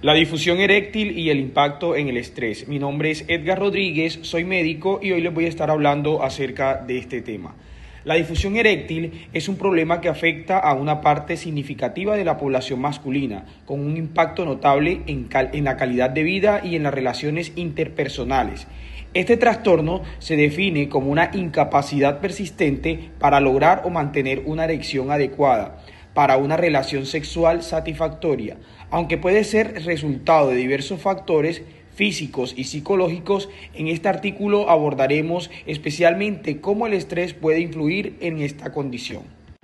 La difusión eréctil y el impacto en el estrés. Mi nombre es Edgar Rodríguez, soy médico y hoy les voy a estar hablando acerca de este tema. La difusión eréctil es un problema que afecta a una parte significativa de la población masculina, con un impacto notable en la calidad de vida y en las relaciones interpersonales. Este trastorno se define como una incapacidad persistente para lograr o mantener una erección adecuada para una relación sexual satisfactoria, aunque puede ser resultado de diversos factores físicos y psicológicos. En este artículo abordaremos especialmente cómo el estrés puede influir en esta condición.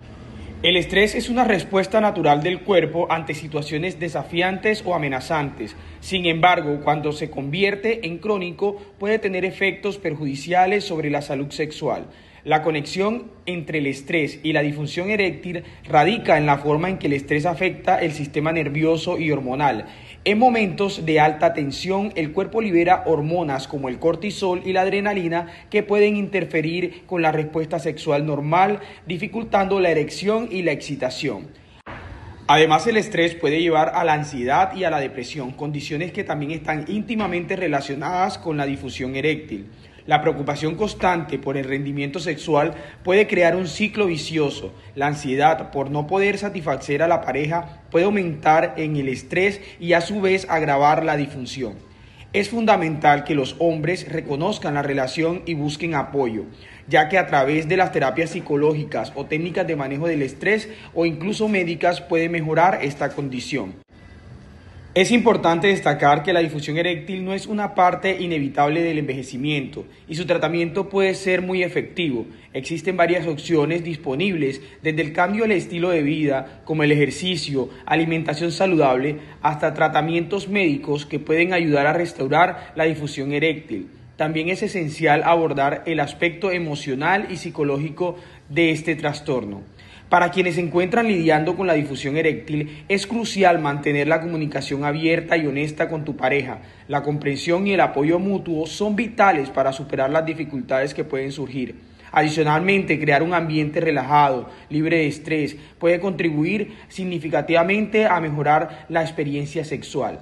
El estrés es una respuesta natural del cuerpo ante situaciones desafiantes o amenazantes. Sin embargo, cuando se convierte en crónico, puede tener efectos perjudiciales sobre la salud sexual. La conexión entre el estrés y la disfunción eréctil radica en la forma en que el estrés afecta el sistema nervioso y hormonal. En momentos de alta tensión, el cuerpo libera hormonas como el cortisol y la adrenalina que pueden interferir con la respuesta sexual normal, dificultando la erección y la excitación. Además, el estrés puede llevar a la ansiedad y a la depresión, condiciones que también están íntimamente relacionadas con la disfunción eréctil. La preocupación constante por el rendimiento sexual puede crear un ciclo vicioso. La ansiedad por no poder satisfacer a la pareja puede aumentar en el estrés y a su vez agravar la disfunción. Es fundamental que los hombres reconozcan la relación y busquen apoyo, ya que a través de las terapias psicológicas o técnicas de manejo del estrés o incluso médicas puede mejorar esta condición. Es importante destacar que la disfunción eréctil no es una parte inevitable del envejecimiento y su tratamiento puede ser muy efectivo. Existen varias opciones disponibles, desde el cambio del estilo de vida, como el ejercicio, alimentación saludable, hasta tratamientos médicos que pueden ayudar a restaurar la disfunción eréctil. También es esencial abordar el aspecto emocional y psicológico de este trastorno. Para quienes se encuentran lidiando con la disfunción eréctil, es crucial mantener la comunicación abierta y honesta con tu pareja. La comprensión y el apoyo mutuo son vitales para superar las dificultades que pueden surgir. Adicionalmente, crear un ambiente relajado, libre de estrés, puede contribuir significativamente a mejorar la experiencia sexual.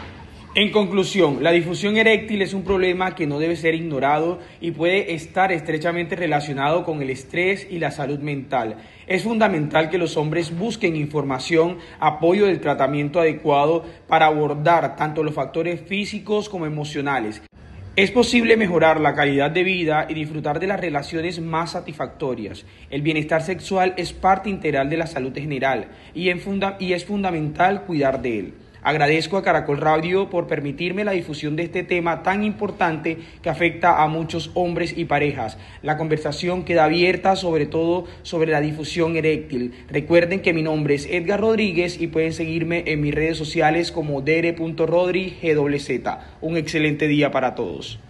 En conclusión, la disfunción eréctil es un problema que no debe ser ignorado y puede estar estrechamente relacionado con el estrés y la salud mental. Es fundamental que los hombres busquen información, apoyo del tratamiento adecuado para abordar tanto los factores físicos como emocionales. Es posible mejorar la calidad de vida y disfrutar de las relaciones más satisfactorias. El bienestar sexual es parte integral de la salud general y es fundamental cuidar de él. Agradezco a Caracol Radio por permitirme la difusión de este tema tan importante que afecta a muchos hombres y parejas. La conversación queda abierta sobre todo sobre la disfunción eréctil. Recuerden que mi nombre es Edgar Rodríguez y pueden seguirme en mis redes sociales como dr.rodri_gz. Un excelente día para todos.